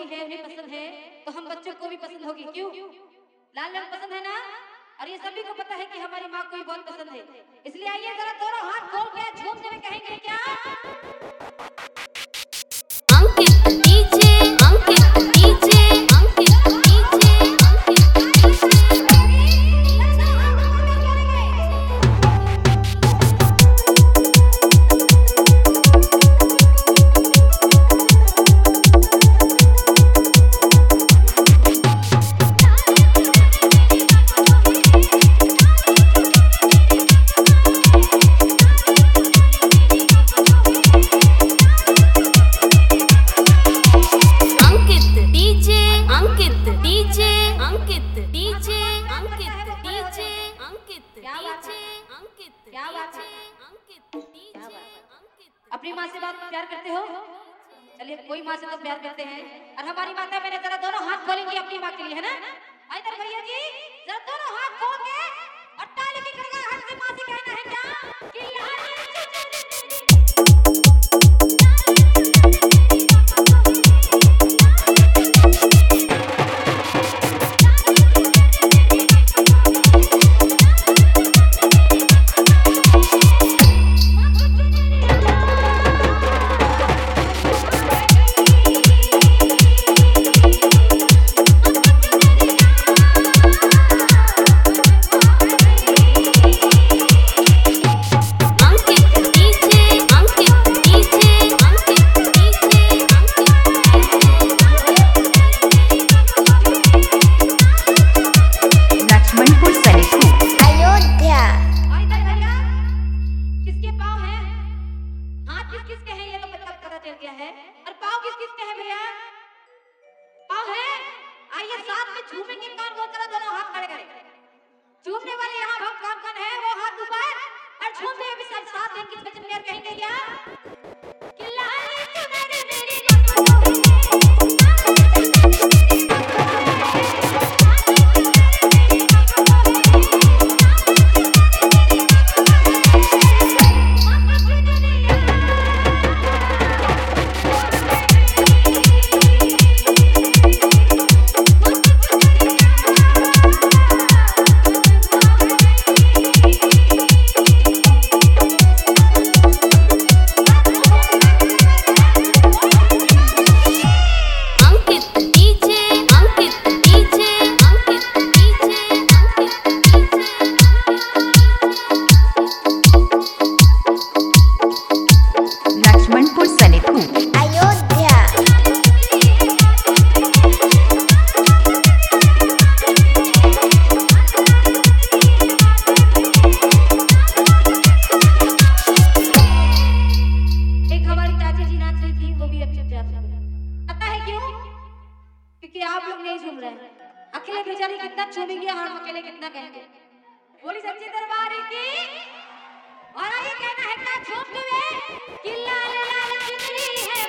है उन्हें पसंद है तो हम बच्चों को भी पसंद होगी। क्यों? लाल रंग पसंद है ना? और ये सभी को पता है कि हमारी माँ को भी बहुत पसंद है। इसलिए आइए जरा दोनों हाथ खोल के झूमते हुए कहेंगे क्या? Ankit DJ, Ankit DJ, Ankit DJ, अपनी माँ से बात प्यार करते हो? चलिए कोई माँ से तो प्यार करते हैं। और हमारी माता मैंने जरा दोनों हाथ खोलेंगे अपनी माँ के लिए, है ना? इधर भैया जी जरा दोनों हाथ खोल के और ताली की गड़गड़ाहट से माँ से कहना है क्या कि झूमेंगे कौन वो जरा दोनों हाथ खड़े करें। झूमने वाले यहाँ हम कौन है वो हाथ ऊपर और झूमते हुए भी सब साथ देंगे बचन प्यार कहेंगे क्या कि लाल चुनर मेरी अकेले बेचारे कितना झूमेंगे हम अकेले कितना कहेंगे। बोली सच्चे दरबार की और ये कहना है क्या झूमते हुए कि लाल लाल चुनरी है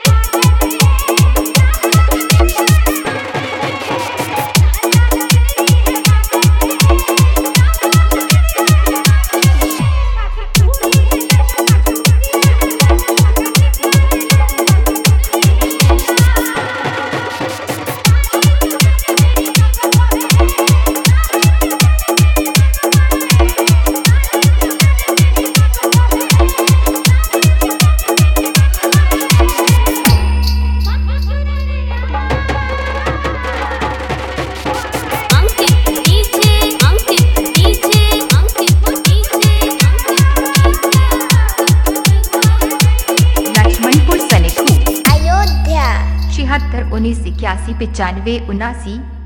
/1981 95 79 79।